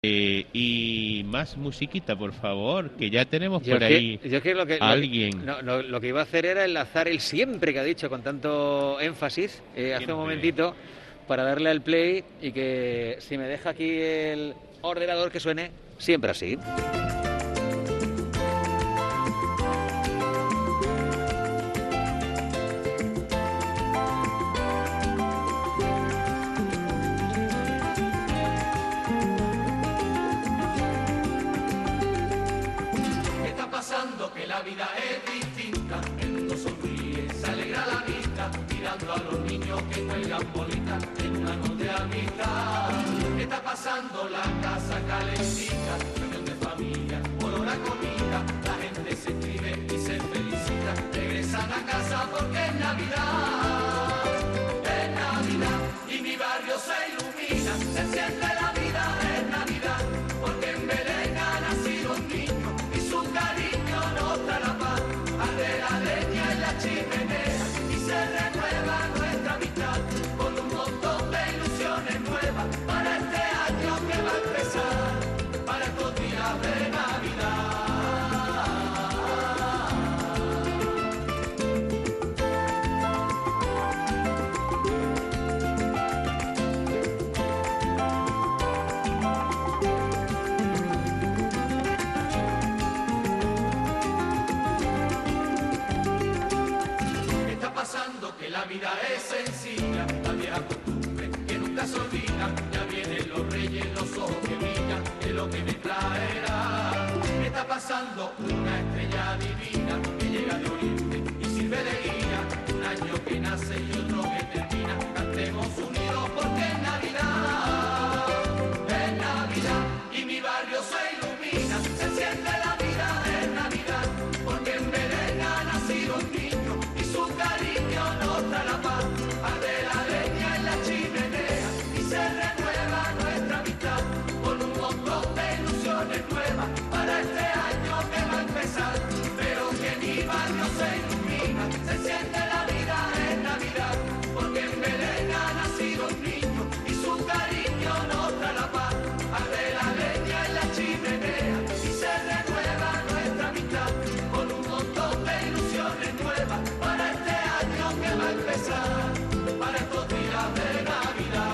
Y más musiquita, por favor, que ya tenemos Yo por es ahí que, yo es que a alguien. lo que iba a hacer era enlazar el siempre que ha dicho con tanto énfasis hace un Siempre. momentito para darle al play y que si me deja aquí el ordenador que suene siempre así. ¿Qué está pasando? Que la vida es distinta, el mundo sonríe, se alegra la vista, mirando a los niños que juegan bolitas en una noche de amistad. ¿Qué está pasando? La casa calentita, reunión de familia, olor a comida, la gente se escribe y se felicita, regresan a casa porque es Navidad, y mi barrio se ilumina, se siente la vida, es Navidad, porque en Belén ha nacido un niño y su cariño nos da la paz, arde la leña en la chimenea y se renueva nuestra amistad, con un montón de ilusiones nuevas para este año que va a empezar, para estos días de Navidad. ¿Qué está pasando? Que la vida es sencilla, la vieja costumbre que nunca se olvida. Ya vienen los reyes, los ojos que brillan, es lo que me traerá. ¿Qué está pasando? Una estrella divina que llega de oriente y sirve de guía. Un año que nace y otro que termina. Cantemos unidos porque es Navidad, y mi barrio se ilumina, se enciende la vida, es Navidad, porque en Belén ha nacido un niño y su cariño nos da la paz, arde la leña en la chimenea y se renueva nuestra amistad, con un montón de ilusiones nuevas para este año que va a empezar, pero que mi barrio se ilumina, se enciende la vida, es Navidad, porque en Belén ha nacido un niño y su cariño nos da la paz, arde la leña en la chimenea y se renueva nuestra amistad, con un montón de ilusiones nuevas para este año que va a empezar, para estos días de Navidad.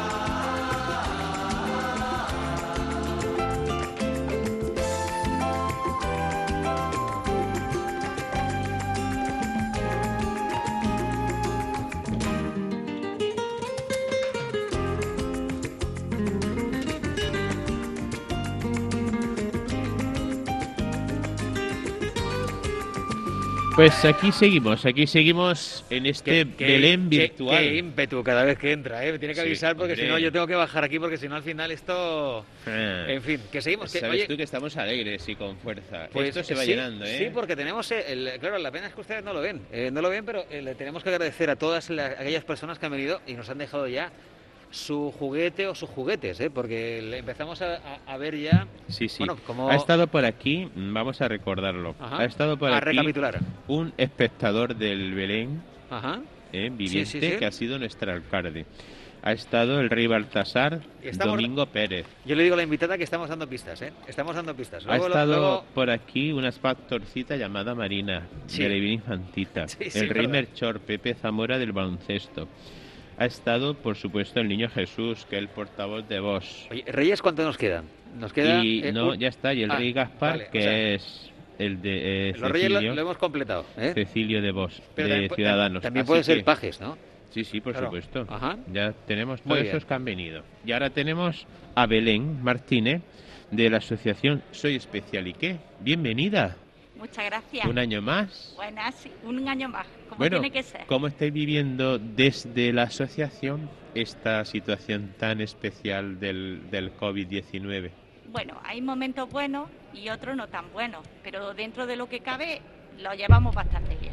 Pues aquí seguimos en este Belén virtual. Qué ímpetu cada vez que entra, ¿eh? Me tiene que Sí, avisar porque hombre. si no yo tengo que bajar aquí porque si no al final esto... En fin, que seguimos. Que, Sabes oye, tú que estamos alegres y con fuerza. pues Esto se va sí, llenando, ¿eh? sí, porque tenemos, claro, la pena es que ustedes no lo ven, pero le tenemos que agradecer a todas aquellas personas que han venido y nos han dejado ya su juguete o sus juguetes, porque empezamos a ver ya, Sí, sí. bueno, como... Ha estado por aquí, vamos a recordarlo. Ajá. Ha estado por A aquí recapitular. un espectador del Belén, Ajá. viviente, Sí, sí, sí. que ha sido nuestro alcalde. Ha estado el rey Baltasar, Domingo Pérez. Yo le digo a la invitada que estamos dando pistas, Estamos dando pistas. Ha estado luego... por aquí una pastorcita llamada Marina, Sí. de la Divina Infantita. Sí, El rey verdad. Melchor, Pepe Zamora del baloncesto. Ha estado, por supuesto, el niño Jesús, que es el portavoz de Vox. Oye, Reyes, ¿cuánto nos queda? Nos queda... Y no, ya está. Y el rey Gaspar, vale, que o sea, es el de los Reyes Cecilio, lo hemos completado, Cecilio de Vox, Pero de también, Ciudadanos. también Así puede ser que- Pajes, ¿no? Sí, sí, por Claro. supuesto. Ajá. Ya tenemos Muy todos bien. esos que han venido. Y ahora tenemos a Belén Martínez, de la asociación Soy Especial. ¿Y qué? Bienvenida. Muchas gracias. Un año más. Buenas, sí, un año más, como Bueno, tiene que ser. ¿cómo estáis viviendo desde la asociación esta situación tan especial del COVID-19? Bueno, hay momentos buenos y otros no tan buenos, pero dentro de lo que cabe lo llevamos bastante bien.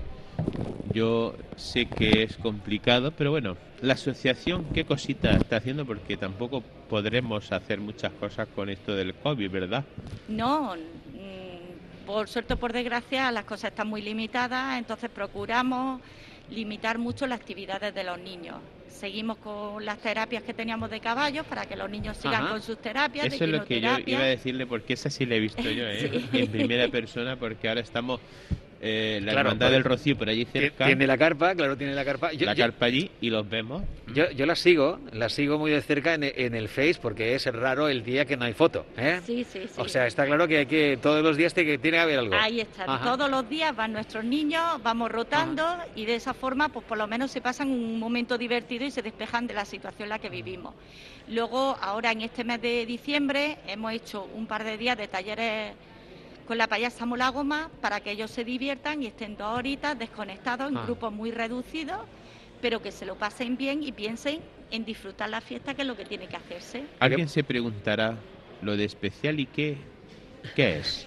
Yo sé que es complicado, pero bueno, la asociación, ¿qué cosita está haciendo? Porque tampoco podremos hacer muchas cosas con esto del COVID, ¿verdad? No, por suerte o por desgracia las cosas están muy limitadas, entonces procuramos limitar mucho las actividades de los niños. Seguimos con las terapias que teníamos de caballos para que los niños sigan Ajá. con sus terapias Eso de es lo que yo quinoterapia. iba a decirle, porque esa sí la he visto yo, Sí. en primera persona, porque ahora estamos la Claro, Hermandad pues, del Rocío por allí cerca, Tiene la carpa, claro, tiene la carpa. la carpa allí, y los vemos. Yo la sigo muy de cerca en el Face porque es raro el día que no hay foto, ¿eh? Sí, sí, sí. O sea, está claro que hay que todos los días tiene que haber algo. Ahí está, Ajá. todos los días van nuestros niños, vamos rotando y de esa forma pues por lo menos se pasan un momento divertido y se despejan de la situación en la que vivimos. Luego, ahora en este mes de diciembre hemos hecho un par de días de talleres con la payasa Mola Goma para que ellos se diviertan y estén 2 horitas desconectados en grupos muy reducidos, pero que se lo pasen bien y piensen en disfrutar la fiesta, que es lo que tiene que hacerse. Alguien se preguntará, lo de especial y qué es.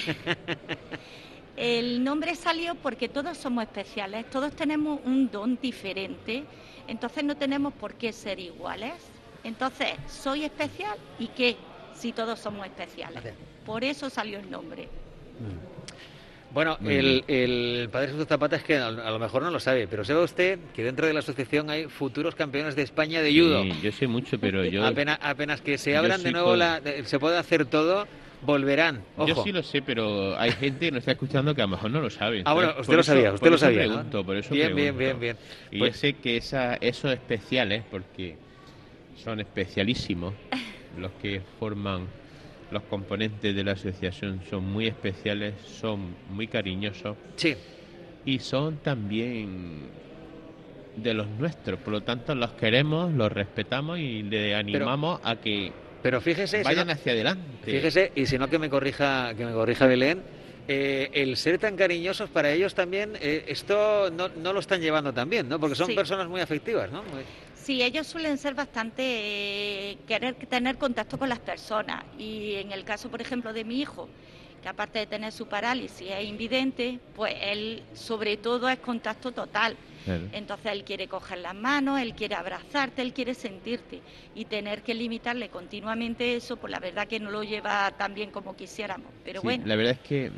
El nombre salió porque todos somos especiales, todos tenemos un don diferente, entonces no tenemos por qué ser iguales. Entonces, soy especial y qué, si todos somos especiales. Por eso salió el nombre. Bueno, Muy el padre Jesús Zapata es que a lo mejor no lo sabe, pero ¿sabe usted que dentro de la asociación hay futuros campeones de España de judo? Sí, yo sé mucho, pero yo Apenas que se yo abran de soy nuevo, con- se puede hacer todo, volverán. Ojo. Yo sí lo sé, pero hay gente que nos está escuchando que a lo mejor no lo sabe. Ah, bueno, Entonces, usted lo sabía, usted lo sabía, ¿no? Pregunto, por eso Bien, pregunto. bien. Y Pues- yo sé que esos especiales, porque son especialísimos, los que forman los componentes de la asociación son muy especiales, son muy cariñosos Sí, y son también de los nuestros. Por lo tanto, los queremos, los respetamos y le animamos a que pero fíjese, si vayan no- hacia adelante. fíjese, y si no que me corrija Belén, el ser tan cariñosos para ellos también, esto no lo están llevando tan bien, ¿no? Porque son Sí. personas muy afectivas, ¿no? Sí, ellos suelen ser bastante querer tener contacto con las personas y en el caso, por ejemplo, de mi hijo, que aparte de tener su parálisis es invidente, pues él sobre todo es contacto total. Claro. Entonces él quiere coger las manos, él quiere abrazarte, él quiere sentirte y tener que limitarle continuamente eso, pues la verdad que no lo lleva tan bien como quisiéramos. Pero Sí, bueno, la verdad es que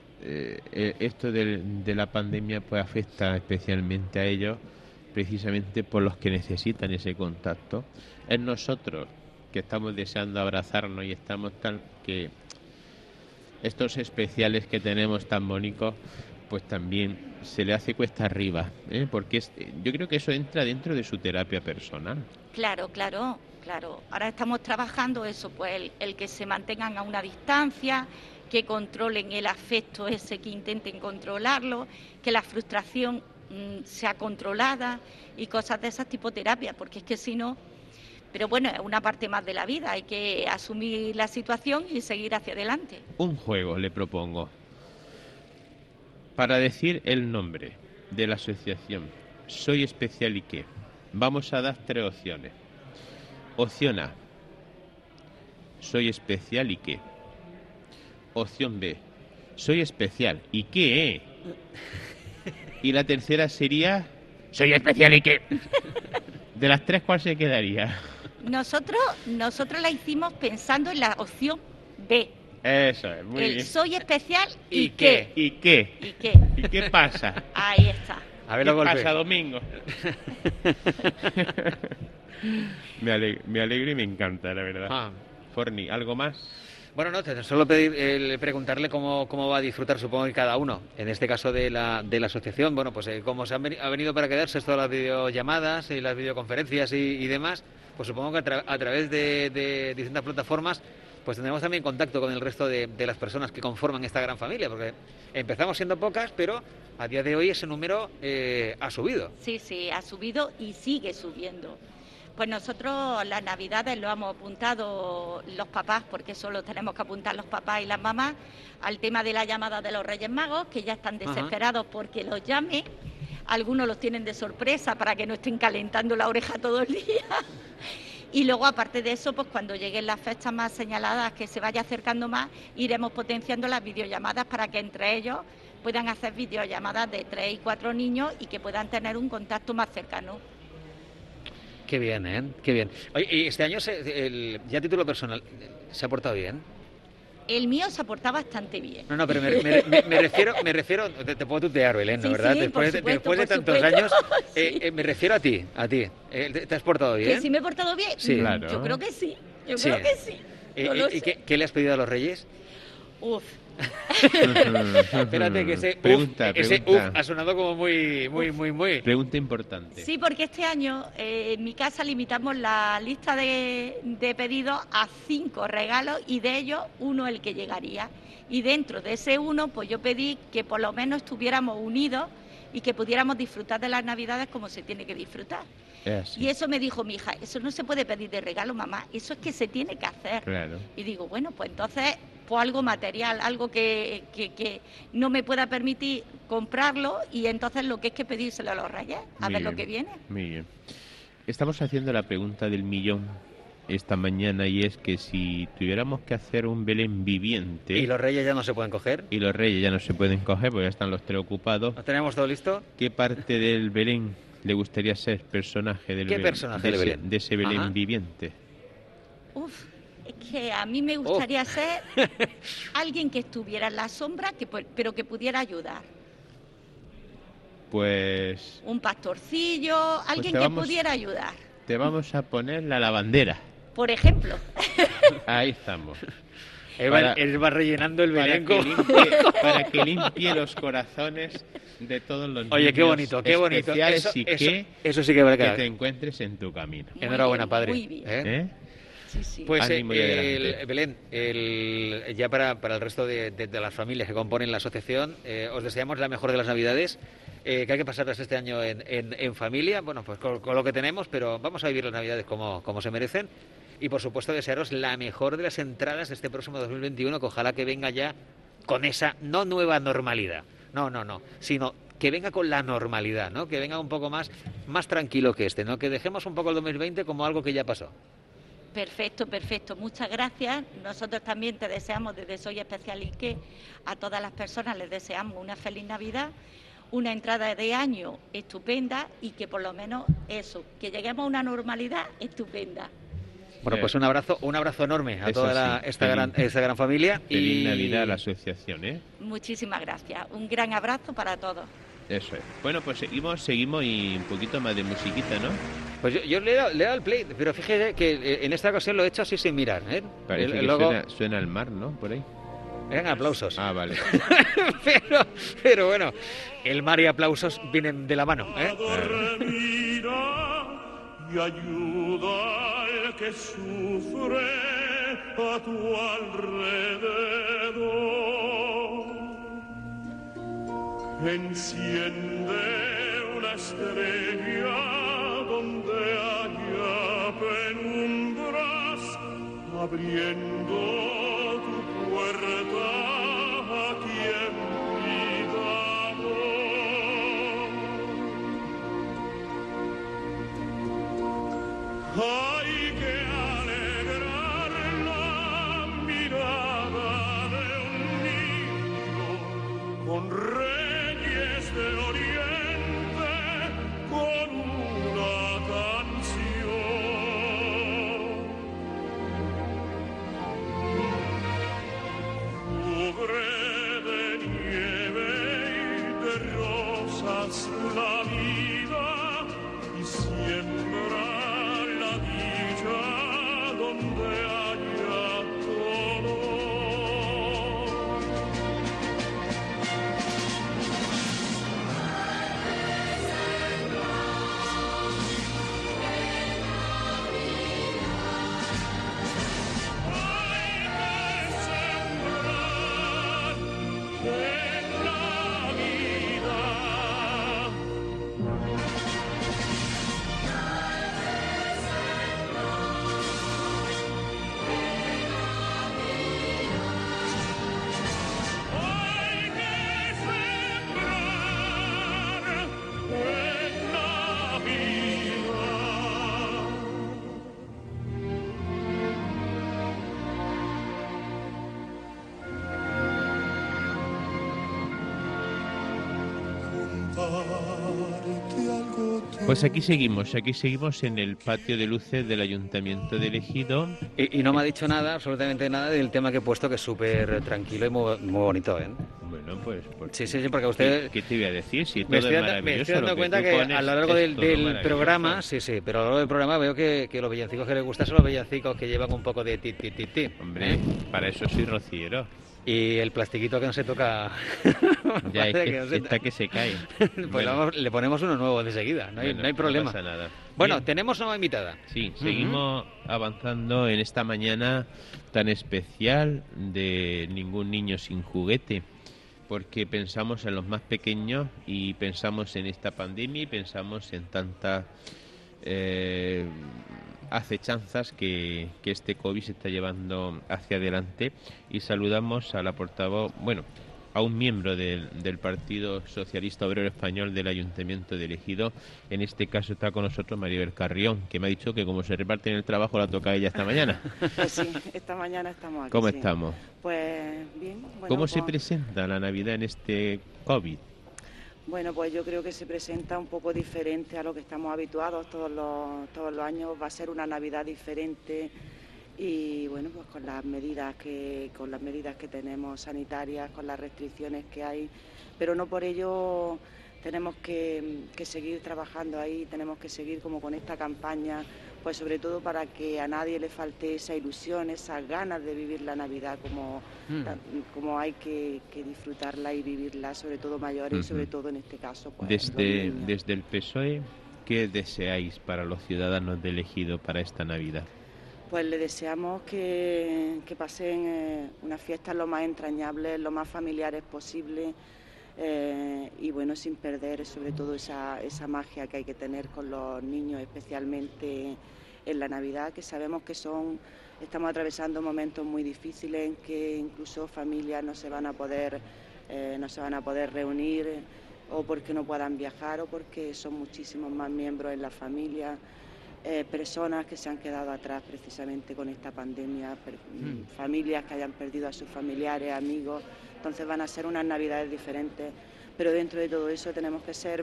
esto de la pandemia pues afecta especialmente a ellos, precisamente por los que necesitan ese contacto. Es nosotros que estamos deseando abrazarnos y estamos tan que estos especiales que tenemos tan bonitos, pues también se le hace cuesta arriba, porque yo creo que eso entra dentro de su terapia personal. claro. Ahora estamos trabajando eso, pues el que se mantengan a una distancia, que controlen el afecto ese, que intenten controlarlo, que la frustración sea controlada y cosas de esas tipo terapia, porque es que si no, pero bueno, es una parte más de la vida, hay que asumir la situación y seguir hacia adelante. Un juego le propongo. Para decir el nombre de la asociación, Soy Especial y qué, vamos a dar 3 opciones. Opción A, Soy Especial y qué. Opción B, Soy Especial y qué. Y la tercera sería, Soy Especial y qué. De las 3, ¿cuál se quedaría? Nosotros la hicimos pensando en la opción B, Eso es, muy el bien. soy especial y, ¿Y qué? ¿Y qué? ¿Y qué? ¿Y qué pasa? Ahí está. A ver ¿Qué los golpes. pasa, Domingo? Me alegro y me encanta, la verdad. Ah. Forni, ¿algo más? Bueno, no, solo preguntarle cómo va a disfrutar, supongo que cada uno, en este caso de la asociación, bueno, pues como ha venido para quedarse todas las videollamadas y las videoconferencias y demás, pues supongo que a través de distintas plataformas, pues tendremos también contacto con el resto de las personas que conforman esta gran familia, porque empezamos siendo pocas, pero a día de hoy ese número ha subido. Sí, ha subido y sigue subiendo. Pues nosotros las navidades lo hemos apuntado los papás, porque eso lo tenemos que apuntar los papás y las mamás, al tema de la llamada de los Reyes Magos, que ya están desesperados porque los llame. Algunos los tienen de sorpresa para que no estén calentando la oreja todo el día. Y luego, aparte de eso, pues cuando lleguen las fechas más señaladas, que se vaya acercando más, iremos potenciando las videollamadas para que entre ellos puedan hacer videollamadas de 3 y 4 niños y que puedan tener un contacto más cercano. Qué bien, ¿eh? Qué bien. Oye, y este año, ya a título personal, ¿se ha portado bien? El mío se ha portado bastante bien. No, pero me refiero, te puedo tutear, Belén, ¿no? Sí, ¿Verdad? sí, después por de tantos supuesto. años, Sí. me refiero a ti. ¿Te has portado bien? ¿Que sí me he portado bien? Sí. Claro. Yo creo que sí. Yo Sí. creo que sí. No lo ¿Y sé. qué le has pedido a los Reyes? Uf. Espérate, que ese Pregunta. ha sonado como muy. Pregunta importante. Sí, porque este año en mi casa limitamos la lista de pedidos a 5 regalos y de ellos uno el que llegaría. Y dentro de ese uno, pues yo pedí que por lo menos estuviéramos unidos y que pudiéramos disfrutar de las Navidades como se tiene que disfrutar. Es así. Y eso me dijo mi hija, eso no se puede pedir de regalo, mamá, eso es que se tiene que hacer. Claro. Y digo, bueno, pues entonces, pues algo material, algo que no me pueda permitir comprarlo y entonces lo que es que pedírselo a los Reyes, a Muy ver lo bien, que viene. Muy bien. Estamos haciendo la pregunta del millón esta mañana y es que si tuviéramos que hacer un Belén viviente ¿Y los Reyes ya no se pueden coger? y los Reyes ya no se pueden coger porque ya están los 3 ocupados, ¿Lo tenemos todo listo? ¿qué parte del Belén le gustaría ser personaje del ¿Qué Belén? personaje del Belén? De ese Belén Ajá. viviente. Uf, es que a mí me gustaría ser alguien que estuviera en la sombra, pero que pudiera ayudar. Pues Un pastorcillo, alguien te que vamos- pudiera ayudar. te vamos a poner la lavandera. Por ejemplo. Ahí estamos. Él va rellenando el Para Belén que, con... para que limpie los corazones de todos los niños Oye, qué bonito, qué bonito. especiales Eso, y eso, eso sí que va a que quedar. te encuentres en tu camino. Muy Enhorabuena, bien, padre. muy bien. ¿Eh? Sí, sí. Pues Ánimo y adelante. Belén, ya para el resto de las familias que componen la asociación, os deseamos la mejor de las Navidades, que hay que pasarlas este año en familia, bueno, pues con lo que tenemos, pero vamos a vivir las Navidades como se merecen. Y por supuesto desearos la mejor de las entradas de este próximo 2021, que ojalá que venga ya con esa no nueva normalidad, no, sino que venga con la normalidad, ¿no? Que venga un poco más tranquilo que este, ¿no? Que dejemos un poco el 2020 como algo que ya pasó. Perfecto, perfecto. Muchas gracias. Nosotros también te deseamos desde Soy Especial Ike, a todas las personas les deseamos una feliz Navidad, una entrada de año estupenda y que por lo menos eso, que lleguemos a una normalidad estupenda. Bueno, pues un abrazo enorme a Eso toda sí, esta gran familia. Feliz y Navidad a la asociación, ¿eh? Muchísimas gracias. Un gran abrazo para todos. Eso es. Bueno, pues seguimos y un poquito más de musiquita, ¿no? Pues yo le he dado el play, pero fíjese que en esta ocasión lo he hecho así sin mirar, ¿eh? Parece que Luego suena el mar, ¿no? Por ahí. eran aplausos. Ah, vale. pero bueno, el mar y aplausos vienen de la mano, ¿eh? Mira y ayuda al que sufre a tu alrededor. Enciende una estrella donde haya penumbras, abriendo tu puerta a quien pida amor. Hay que alegrar la mirada de un niño con reyes de oriente, con una canción. Cubre de nieve y de rosas la vida y siembra la dicha donde haya dolor. Hay que sembrar en la vida. Hay que sembrar en la vida. Contarte algo Pues aquí seguimos en el patio de luces del Ayuntamiento de Ejido. Y no me ha dicho nada, absolutamente nada, del tema que he puesto, que es súper tranquilo y muy bonito, ¿eh? Bueno, pues... Sí, porque usted... ¿Qué te voy a decir? Si todo Me es estoy maravilloso, dando lo que cuenta tú que pones a lo largo es del todo maravilloso. programa, sí, pero a lo largo del programa veo que los villancicos que les gustan son los villancicos que llevan un poco de ti. Hombre, para eso soy rociero. Y el plastiquito que no se toca... Ya es parece que no se está que se cae. Pues Bueno, le ponemos uno nuevo de seguida, no hay problema. No pasa nada. Bueno, Bien. tenemos nueva invitada. Sí, seguimos avanzando en esta mañana tan especial de Ningún Niño Sin Juguete, porque pensamos en los más pequeños y pensamos en esta pandemia y pensamos en tantas acechanzas que este COVID se está llevando hacia adelante, y saludamos a la portavoz, bueno, a un miembro del Partido Socialista Obrero Español del Ayuntamiento de Ejido. En este caso está con nosotros Maribel Carrión, que me ha dicho que como se reparten el trabajo la toca ella esta mañana. Pues sí, esta mañana estamos aquí. ¿Cómo sí. estamos? Pues bien. Bueno, ¿Cómo se pues, presenta la Navidad en este COVID? Bueno, pues yo creo que se presenta un poco diferente a lo que estamos habituados todos los años. Va a ser una Navidad diferente y bueno, pues con las medidas que tenemos sanitarias, con las restricciones que hay, pero no por ello tenemos que seguir trabajando ahí, tenemos que seguir como con esta campaña, pues sobre todo para que a nadie le falte esa ilusión, esas ganas de vivir la Navidad como hay que disfrutarla y vivirla, sobre todo mayores y sobre todo en este caso pues los niños. Desde el PSOE, ¿qué deseáis para los ciudadanos de Ejido para esta Navidad? Pues le deseamos que pasen unas fiestas lo más entrañables, lo más familiares posible, y bueno, sin perder sobre todo esa magia que hay que tener con los niños, especialmente en la Navidad, que sabemos que estamos atravesando momentos muy difíciles en que incluso familias no se van a poder reunir, o porque no puedan viajar, o porque son muchísimos más miembros en la familia. Personas que se han quedado atrás precisamente con esta pandemia, familias que hayan perdido a sus familiares, amigos, entonces van a ser unas Navidades diferentes, pero dentro de todo eso tenemos que ser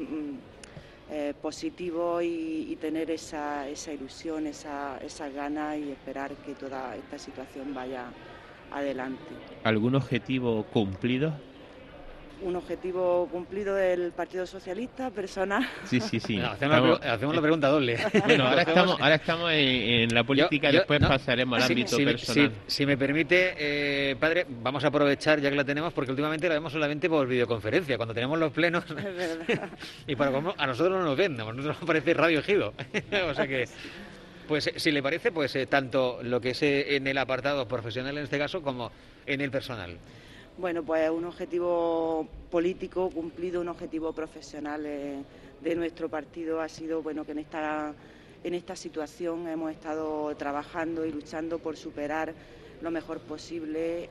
positivos y tener esa ilusión, esas ganas y esperar que toda esta situación vaya adelante. ¿Algún objetivo cumplido? Un objetivo cumplido del Partido Socialista, personal. Sí. No, hacemos la pregunta doble. Bueno, ahora estamos en la política, después pasaremos al ámbito personal. Si me permite, padre, vamos a aprovechar ya que la tenemos, porque últimamente la vemos solamente por videoconferencia, cuando tenemos los plenos. Es verdad. Y para cómo a nosotros no nos ven, a nosotros nos parece Radio Ejido. O sea que, pues si le parece, pues tanto lo que es en el apartado profesional en este caso, como en el personal. Bueno, pues un objetivo político cumplido, un objetivo profesional de nuestro partido ha sido, bueno, que en esta situación hemos estado trabajando y luchando por superar lo mejor posible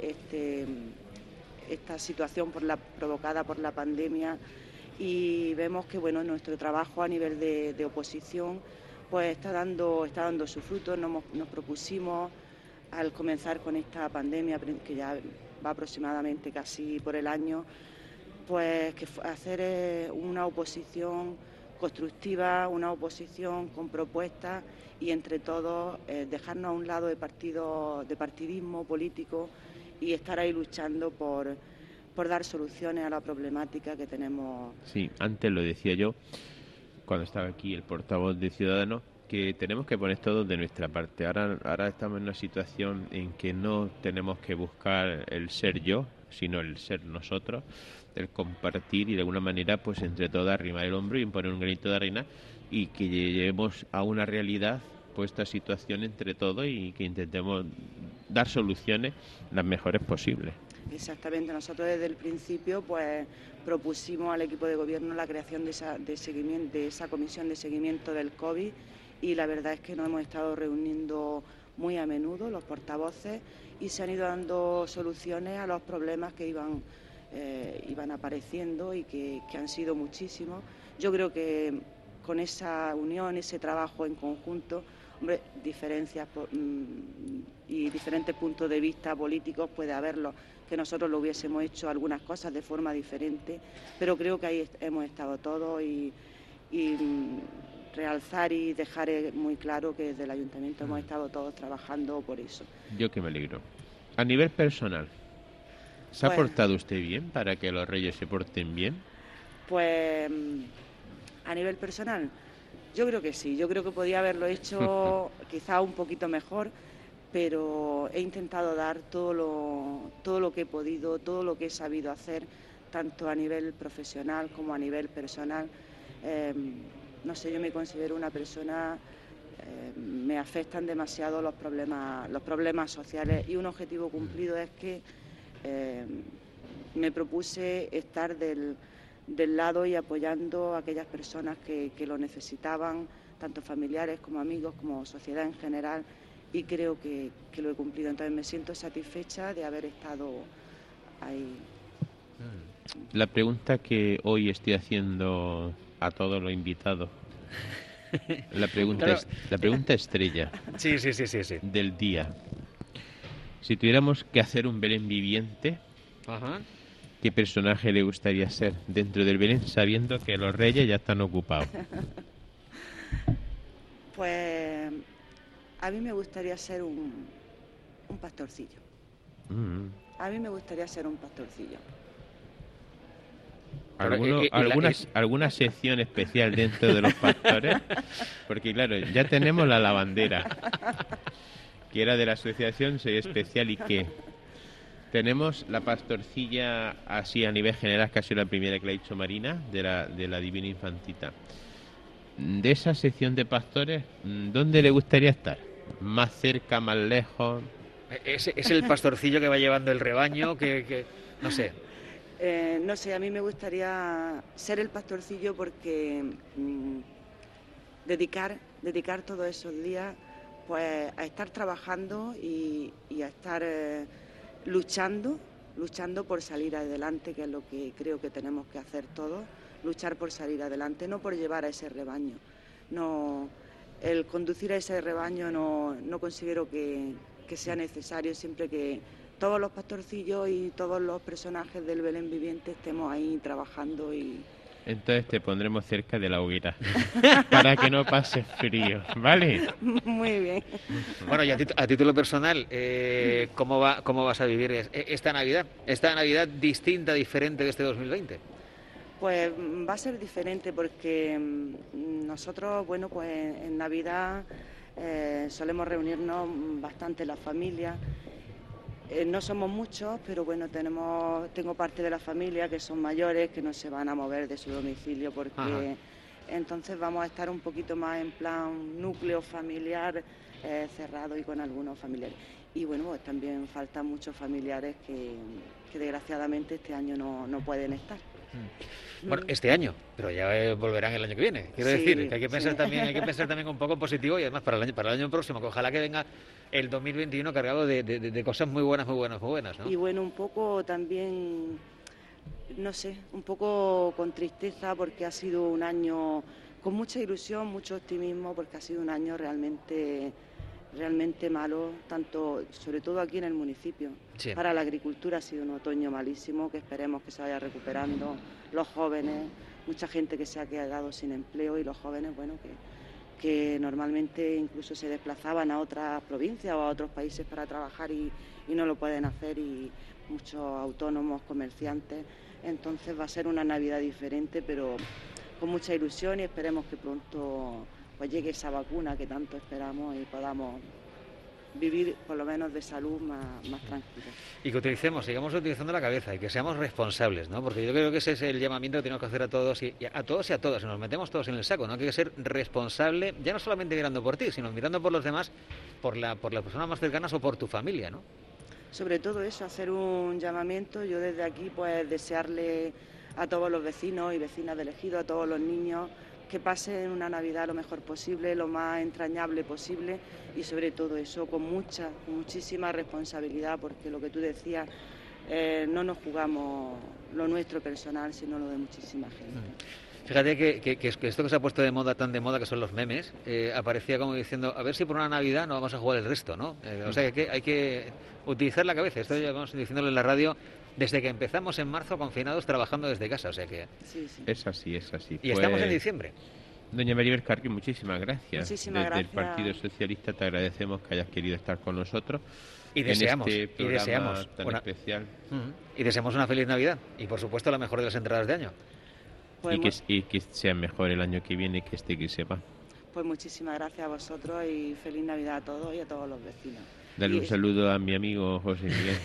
esta situación provocada por la pandemia, y vemos que, bueno, nuestro trabajo a nivel de oposición pues está dando su fruto. Nos propusimos al comenzar con esta pandemia, que ya va aproximadamente casi por el año, pues que hacer una oposición constructiva, una oposición con propuestas, y entre todos dejarnos a un lado de partidismo político y estar ahí luchando por dar soluciones a la problemática que tenemos. Sí, antes lo decía yo, cuando estaba aquí el portavoz de Ciudadanos, que tenemos que poner todo de nuestra parte. Ahora estamos en una situación en que no tenemos que buscar el ser yo, sino el ser nosotros, el compartir y de alguna manera, pues entre todos arrimar el hombro y poner un granito de arena, y que lleguemos a una realidad, pues esta situación entre todos, y que intentemos dar soluciones las mejores posibles. Exactamente, nosotros desde el principio pues propusimos al equipo de gobierno la creación de esa comisión de seguimiento del COVID, y la verdad es que nos hemos estado reuniendo muy a menudo los portavoces y se han ido dando soluciones a los problemas que iban apareciendo y que han sido muchísimos. Yo creo que con esa unión, ese trabajo en conjunto, hombre, diferencias y diferentes puntos de vista políticos puede haberlo, que nosotros lo hubiésemos hecho algunas cosas de forma diferente, pero creo que ahí hemos estado todos y realzar y dejar muy claro que desde el Ayuntamiento hemos estado todos trabajando por eso. Yo que me alegro. A nivel personal, ¿se ha Pues- portado usted bien para que los reyes se porten bien? Pues a nivel personal, yo creo que sí, yo creo que podía haberlo hecho quizá un poquito mejor, pero he intentado dar todo lo que he podido, todo lo que he sabido hacer, tanto a nivel profesional como a nivel personal. No sé, yo me considero una persona, me afectan demasiado los problemas sociales, y un objetivo cumplido es que me propuse estar del lado y apoyando a aquellas personas que lo necesitaban, tanto familiares como amigos, como sociedad en general, y creo que lo he cumplido. Entonces me siento satisfecha de haber estado ahí. La pregunta que hoy estoy haciendo a todos los invitados, la pregunta, Claro. la pregunta estrella Sí. del día. Si tuviéramos que hacer un Belén viviente, Ajá. ¿qué personaje le gustaría ser dentro del Belén, sabiendo que los reyes ya están ocupados? Pues a mí me gustaría ser un pastorcillo. Mm. A mí me gustaría ser un pastorcillo. Pero, ¿Alguna sección especial dentro de los pastores? Porque claro, ya tenemos la lavandera, que era de la asociación Soy Especial y qué. Tenemos la pastorcilla así a nivel general, casi la primera que le ha dicho Marina, de la Divina Infantita. De esa sección de pastores, ¿dónde le gustaría estar? ¿Más cerca, más lejos? Es el pastorcillo que va llevando el rebaño, que no sé. No sé, a mí me gustaría ser el pastorcillo porque dedicar todos esos días pues a estar trabajando y a estar luchando por salir adelante, que es lo que creo que tenemos que hacer todos, luchar por salir adelante, no por llevar a ese rebaño. No, el conducir a ese rebaño no considero que sea necesario, siempre que todos los pastorcillos y todos los personajes del Belén viviente estemos ahí trabajando y... Entonces te pondremos cerca de la hoguera para que no pases frío, ¿vale? Muy bien. Bueno, y a título personal, ¿cómo vas a vivir esta Navidad? Esta Navidad distinta, diferente de este 2020. Pues va a ser diferente porque nosotros, bueno, pues en Navidad solemos reunirnos bastante la familia. No somos muchos, pero bueno, tengo parte de la familia que son mayores, que no se van a mover de su domicilio porque Ajá. entonces vamos a estar un poquito más en plan núcleo familiar cerrado y con algunos familiares. Y bueno, pues también faltan muchos familiares que desgraciadamente este año no pueden estar. Bueno, este año, pero ya volverán el año que viene. Quiero Sí, decir que hay que pensar sí. también, un poco positivo y además para el año próximo, que ojalá que venga el 2021 cargado de cosas muy buenas, ¿no? Y bueno, un poco también, no sé, un poco con tristeza porque ha sido un año con mucha ilusión, mucho optimismo, porque ha sido un año realmente malo, sobre todo aquí en el municipio. Sí. Para la agricultura ha sido un otoño malísimo, que esperemos que se vaya recuperando. Los jóvenes, mucha gente que se ha quedado sin empleo, y los jóvenes, bueno, que normalmente incluso se desplazaban a otras provincias o a otros países para trabajar y no lo pueden hacer, y muchos autónomos, comerciantes. Entonces va a ser una Navidad diferente, pero con mucha ilusión, y esperemos que pronto pues llegue esa vacuna que tanto esperamos y podamos vivir por lo menos de salud más tranquilos. Y que sigamos utilizando la cabeza y que seamos responsables, ¿no? Porque yo creo que ese es el llamamiento que tenemos que hacer a todos y a todas, y nos metemos todos en el saco, ¿no? Hay que ser responsable, ya no solamente mirando por ti, sino mirando por los demás, por las personas más cercanas o por tu familia, ¿no? Sobre todo eso, hacer un llamamiento. Yo desde aquí pues desearle a todos los vecinos y vecinas del Ejido, a todos los niños, que pasen una Navidad lo mejor posible, lo más entrañable posible, y sobre todo eso con muchísima responsabilidad, porque lo que tú decías, no nos jugamos lo nuestro personal, sino lo de muchísima gente. Fíjate que esto que se ha puesto de moda, tan de moda, que son los memes, aparecía como diciendo, a ver si por una Navidad no vamos a jugar el resto, ¿no? O sea que hay que utilizar la cabeza. Esto ya vamos diciéndolo en la radio desde que empezamos en marzo confinados trabajando desde casa, o sea que... Sí, sí. Es así, es así. Y estamos en diciembre. Doña Maribel Carrión, muchísimas gracias. Muchísimas Desde el gracias. Partido Socialista te agradecemos que hayas querido estar con nosotros Y deseamos, en este programa deseamos tan especial. Y deseamos una feliz Navidad y por supuesto la mejor de las entradas de año. Pues, Y que sea mejor el año que viene que este que se va. pues muchísimas gracias a vosotros y feliz Navidad a todos y a todos los vecinos. Dale Y- un saludo a mi amigo José Miguel.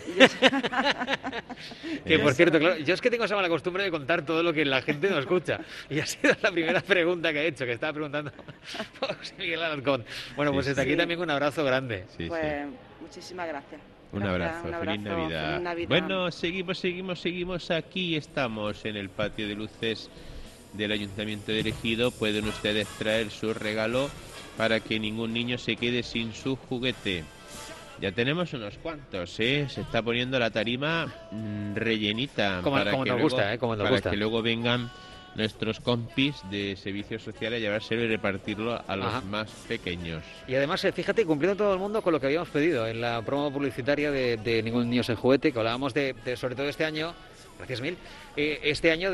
Que por cierto, claro, yo es que tengo esa mala costumbre de contar todo lo que la gente no escucha. Y ha sido la primera pregunta que he hecho, que estaba preguntando por José Miguel Alarcón. Bueno, pues Sí, desde aquí sí. también un abrazo grande. Sí, Pues muchísimas gracias. Un Gracias, abrazo, un feliz Navidad. feliz Navidad. Bueno, seguimos aquí, estamos en el patio de luces del Ayuntamiento de Ejido. Pueden ustedes traer su regalo para que ningún niño se quede sin su juguete. Ya tenemos unos cuantos, ¿eh? Se está poniendo la tarima rellenita Como para nos que gusta, luego, como nos para gusta. que luego vengan nuestros compis de servicios sociales a llevárselo y repartirlo a los Ajá. más pequeños. Y además, fíjate, cumpliendo todo el mundo con lo que habíamos pedido en la promo publicitaria de Ningún Niño sin Juguete, que hablábamos de sobre todo este año, gracias mil, este año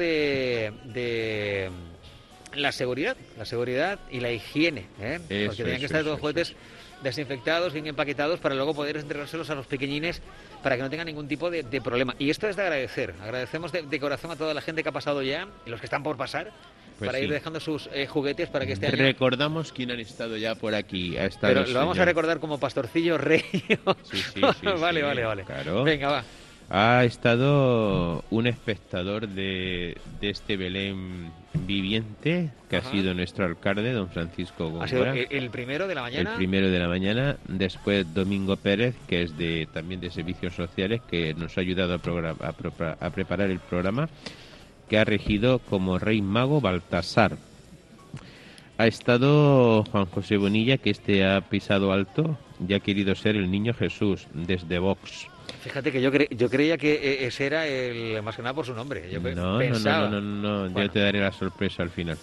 de la seguridad y la higiene, ¿eh? Eso, Porque tenían eso, que estar eso, todos los juguetes desinfectados, bien empaquetados, para luego poder entregárselos a los pequeñines para que no tengan ningún tipo de problema. Y esto es de agradecer. Agradecemos de corazón a toda la gente que ha pasado ya y los que están por pasar, Pues para ir sí. dejando sus juguetes para que este año... Recordamos quién han estado ya por aquí. Ha estado Pero el lo vamos a señor- recordar como Pastorcillo Rey. Sí, Vale, sí, vale. claro. Venga, va. Ha estado un espectador de este Belén viviente, que Ajá. ha sido nuestro alcalde, don Francisco Ha sido Góngora. el primero de la El mañana. primero de la mañana, después Domingo Pérez, que es también de Servicios Sociales, que nos ha ayudado a preparar el programa, que ha regido como Rey Mago Baltasar. Ha estado Juan José Bonilla, que ha pisado alto y ha querido ser el Niño Jesús, desde Vox. Fíjate que yo creía que ese era el más que nada por su nombre. Yo pensaba. No, Bueno. yo te daré la sorpresa al final.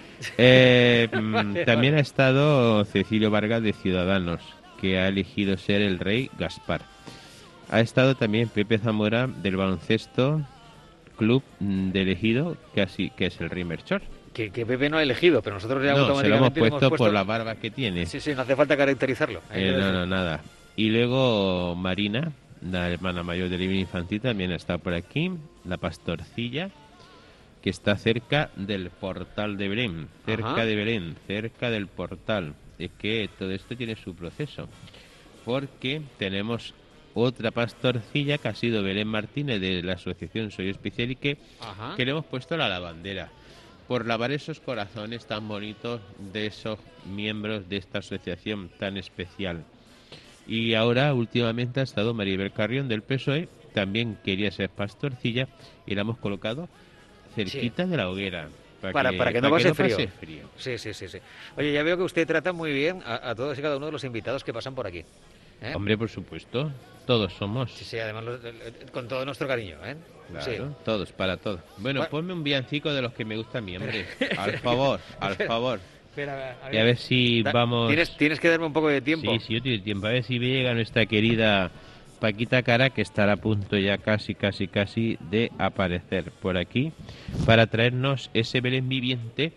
Vale, También vale. ha estado Cecilio Vargas de Ciudadanos, que ha elegido ser el rey Gaspar. Ha estado también Pepe Zamora del Baloncesto Club de Ejido, que es el rey Melchor. Que Pepe no ha elegido, pero nosotros ya No, se lo hemos automáticamente le puesto por la barba que tiene. Sí, no hace falta caracterizarlo. No, nada. Y luego Marina, la hermana mayor del Divino Infantil, también está por aquí. La pastorcilla, que está cerca del portal de Belén. Ajá. Cerca del portal. Es que todo esto tiene su proceso. Porque tenemos otra pastorcilla que ha sido Belén Martínez de la asociación Soy Especial y que Ajá. le hemos puesto la lavandera. Por lavar esos corazones tan bonitos de esos miembros de esta asociación tan especial. Y ahora, últimamente, ha estado Maribel Carrión del PSOE, también quería ser pastorcilla, y la hemos colocado cerquita de la hoguera. Para que no pase frío. frío. Sí. Oye, ya veo que usted trata muy bien a todos y cada uno de los invitados que pasan por aquí. ¿eh? Hombre, por supuesto, todos somos. Sí, además con todo nuestro cariño, ¿eh? Claro, Sí. todos, para todos. Bueno, Bueno. ponme un villancico de los que me gustan a mí, hombre. Al favor, al favor. Espera, Y a ver si vamos... Tienes que darme un poco de tiempo. Sí, yo tengo tiempo. A ver si llega nuestra querida Paquita Cara, que estará a punto ya casi de aparecer por aquí, para traernos ese Belén viviente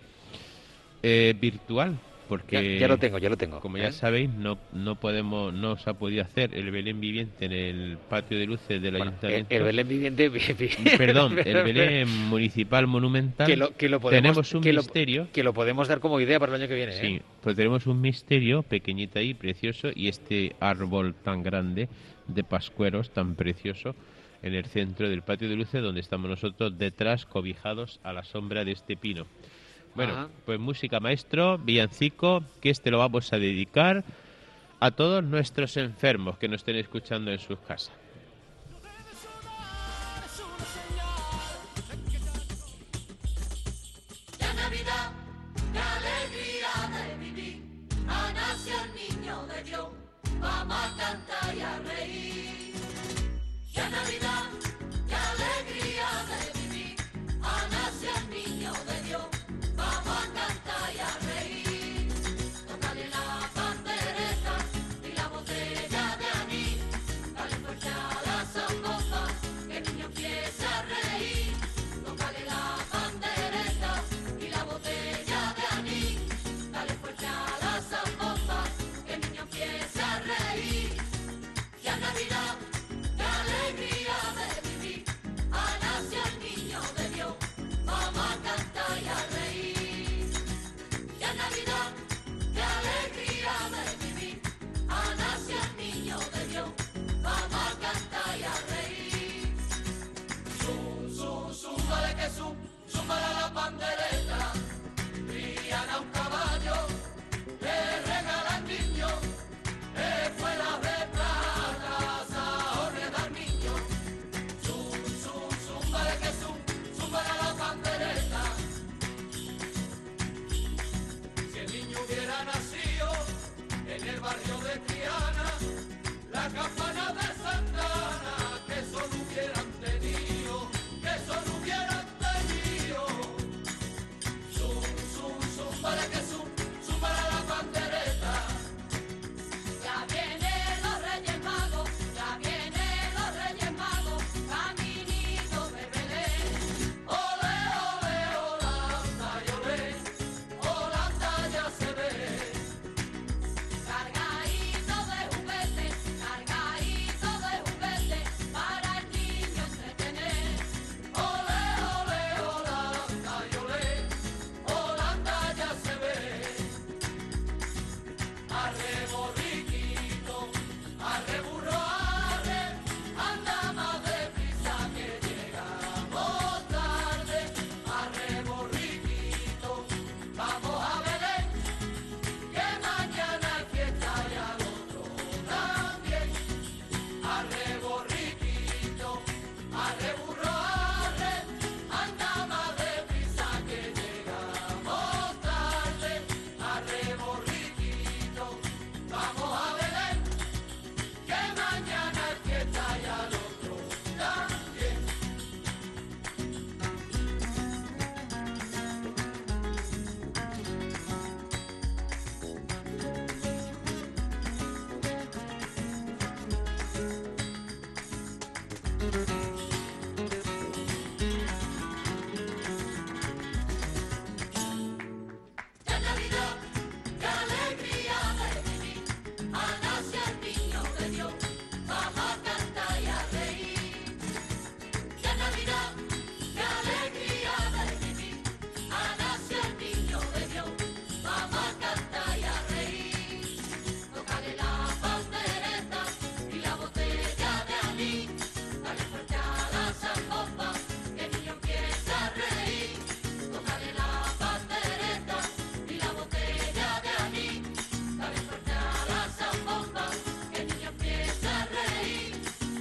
virtual. Porque Ya lo tengo. como ya sabéis, no se ha podido hacer el Belén viviente en el patio de luces del Bueno, ayuntamiento. el Belén viviente... Perdón, el Belén municipal monumental. Que lo podemos, tenemos un que lo- misterio. que lo podemos dar como idea para el año que viene. Sí, ¿eh? pues tenemos un misterio pequeñito ahí, precioso, y este árbol tan grande de pascueros, tan precioso, en el centro del patio de luces, donde estamos nosotros detrás, cobijados a la sombra de este pino. Bueno, Ajá. pues música, maestro, villancico, que lo vamos a dedicar a todos nuestros enfermos que nos estén escuchando en sus casas. Ya Navidad, qué alegría de vivir, ha nacido el niño de Dios, vamos a cantar y a reír. Ya Navidad, qué alegría de vivir, ha nacido el niño de Dios, vamos a cantar y a reír. Tócale la pandereta y la botella de anís, dale fuerte a la songopa, que el niño empieza a reír. Tócale la pandereta y la botella de anís, Arre burro, arre, anda más deprisa que llegamos tarde. Arre borriquito, vamos a Belén, que mañana es fiesta y al otro también. Ya Navidad, qué alegría de vivir, a nacer el niño de Dios, vamos a cantar y a reír. Ya Navidad, qué alegría de vivir, a nacer el niño de Dios, vamos a cantar y a reír. Tócale la pandereta y la botella de anís, dale fuerte a la zambomba, que el niño empieza a reír. Tócale la pandereta y la botella de anís, dale fuerte a la zambomba, que el niño empieza a reír.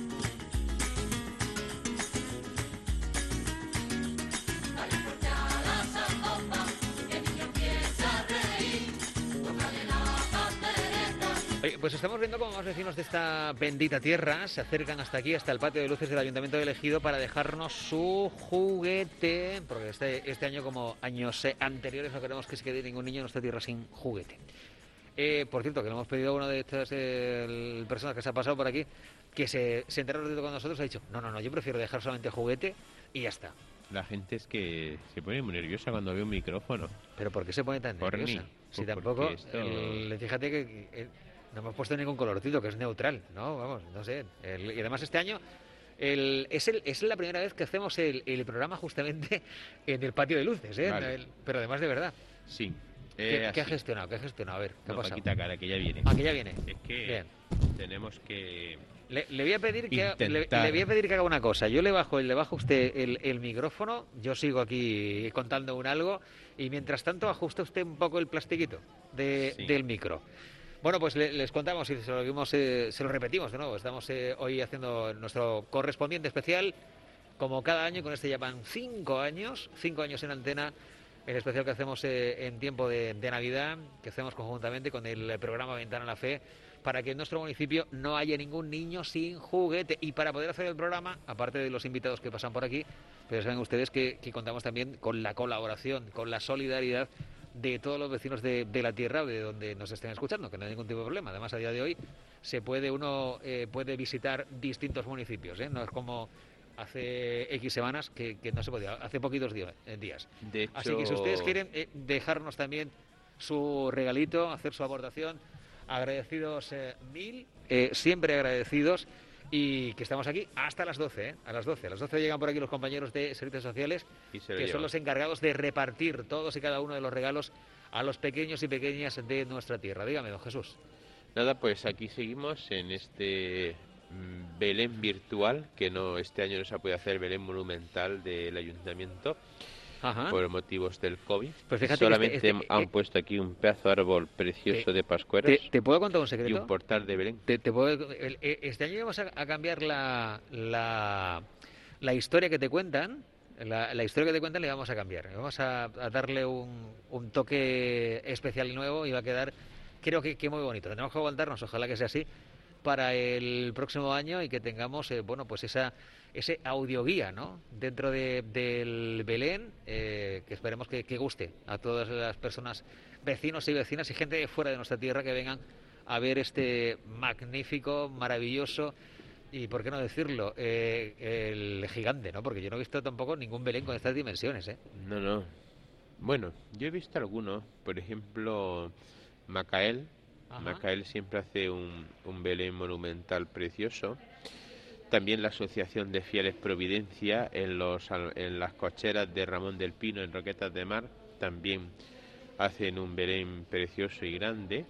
Dale fuerte a la zambomba, que el niño empieza a reír. Tócale la pandereta. Oye, pues estamos viendo cómo más vecinos de esta bendita tierra se acercan hasta aquí, hasta el patio de luces del Ayuntamiento de Ejido, para dejarnos su juguete, porque este año, como años anteriores, no queremos que se quede ningún niño en nuestra tierra sin juguete. Por cierto, que le hemos pedido a una de estas personas que se ha pasado por aquí, que se enteró un ratito con nosotros, ha dicho, no, yo prefiero dejar solamente juguete y ya está. La gente es que se pone muy nerviosa cuando ve un micrófono. ¿Pero por qué se pone tan Por nerviosa? mí. Si Pues tampoco, porque esto- fíjate que no hemos puesto ningún colorcito, que es neutral, ¿no? Vamos, no sé. Y además este año es la primera vez que hacemos el programa justamente en el patio de luces, ¿eh? Vale. Pero además de verdad. Sí. ¿Qué ha así. gestionado? ¿Qué ha gestionado? A ver, ¿qué ha No, pasado? Paquita Cara, que ya viene. Ah, que ya viene. Es que Bien. tenemos que... Le voy a pedir que Intentar. le voy a pedir que haga una cosa. Yo le bajo a usted el micrófono, yo sigo aquí contando un algo y mientras tanto ajusta usted un poco el plastiquito Sí. del micro. Bueno, pues les contamos y se lo repetimos de nuevo. Estamos hoy haciendo nuestro correspondiente especial, como cada año, con este ya van 5 años en antena, el especial que hacemos en tiempo de Navidad, que hacemos conjuntamente con el programa Ventana a la Fe, para que en nuestro municipio no haya ningún niño sin juguete. Y para poder hacer el programa, aparte de los invitados que pasan por aquí, pero saben ustedes que contamos también con la colaboración, con la solidaridad de todos los vecinos de la tierra, de donde nos estén escuchando, que no hay ningún tipo de problema. Además, a día de hoy uno puede visitar distintos municipios, ¿eh? No es como hace X semanas que no se podía, hace poquitos días. De hecho, Así que si ustedes quieren dejarnos también su regalito, hacer su aportación, agradecidos mil, siempre agradecidos, y que estamos aquí hasta las 12, ¿eh? A las 12 llegan por aquí los compañeros de Servicios Sociales, y se lo que son llevan. los encargados de repartir todos y cada uno de los regalos a los pequeños y pequeñas de nuestra tierra. Dígame, don Jesús. Nada, pues aquí seguimos en este Belén virtual, que no este año no se ha podido hacer Belén monumental del ayuntamiento Ajá. por motivos del COVID. Pues fíjate que solamente han puesto aquí un pedazo de árbol precioso de Pascueros ¿Te puedo contar un y secreto? un portal de Belén. Este año vamos a cambiar la historia que te cuentan. La historia que te cuentan le vamos a cambiar. Vamos a darle un toque especial y nuevo y va a quedar, creo que muy bonito. Tenemos que aguantarnos, ojalá que sea así, para el próximo año y que tengamos, bueno, pues ese audioguía, ¿no? Dentro del Belén, que esperemos que guste a todas las personas, vecinos y vecinas y gente de fuera de nuestra tierra que vengan a ver este magnífico, maravilloso y, ¿por qué no decirlo?, el gigante, ¿no? Porque yo no he visto tampoco ningún Belén con estas dimensiones, ¿eh? No. Bueno, yo he visto algunos, por ejemplo, Macael. Ajá. Macael siempre hace un Belén monumental precioso. También la Asociación de Fieles Providencia en las cocheras de Ramón del Pino, en Roquetas de Mar, también hacen un Belén precioso y grande.